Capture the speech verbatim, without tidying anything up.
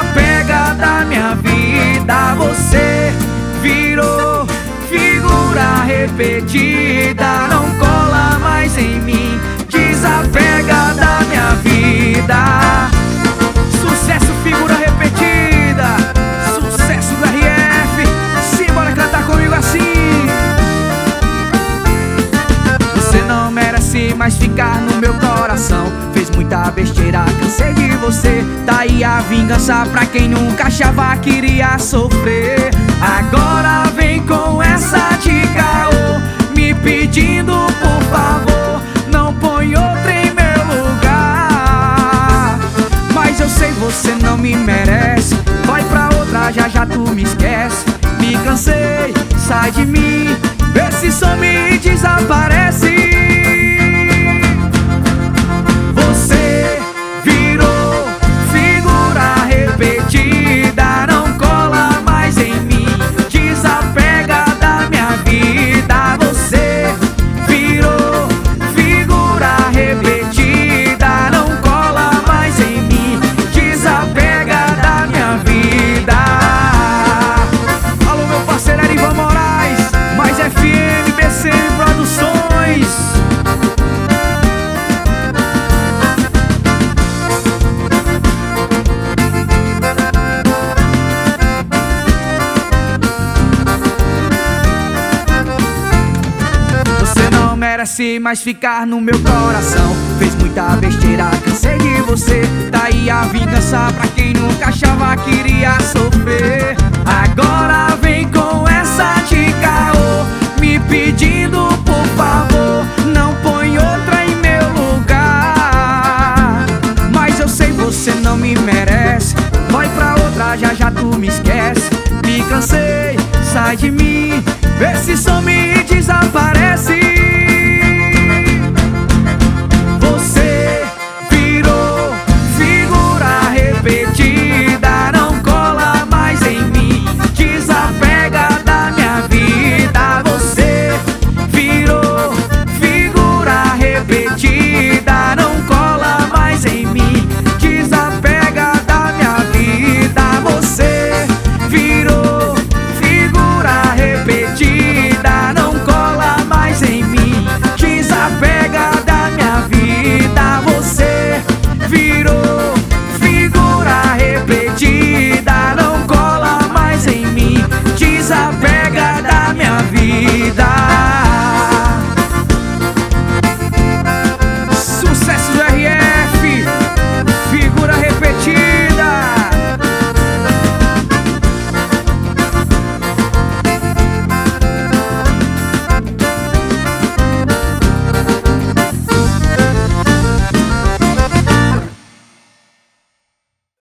desapega da minha vida. Você virou figura repetida, não cola mais em mim, desapega da minha vida. Sucesso, figura repetida, sucesso do R F. Simbora cantar comigo assim. Você não merece mais ficar no meu coração, fez muita besteira, cansei de você. Tá aí a vingança pra quem nunca achava que iria sofrer. Agora vem com essa de caô, me pedindo por favor, não põe outra em meu lugar. Mas eu sei, você não me merece, vai pra outra, já já tu me esquece. Me cansei, sai de mim, vê se some e desaparece. Você virou figura repetida, não cola mais em mim, desapega da minha vida. Você virou figura repetida, não cola mais em mim, desapega da minha vida. Alô, meu parceiro Erivan Moraes, mais F M, B C M Produções. Merece mais ficar no meu coração, fez muita besteira, cansei de você. Tá aí a vingança pra quem nunca achava que iria sofrer. Agora vem com essa de caô, me pedindo por favor, não põe outra em meu lugar. Mas eu sei, você não me merece, vai pra outra, já já tu me esquece. Me cansei, sai de mim, vê se some e desaparece.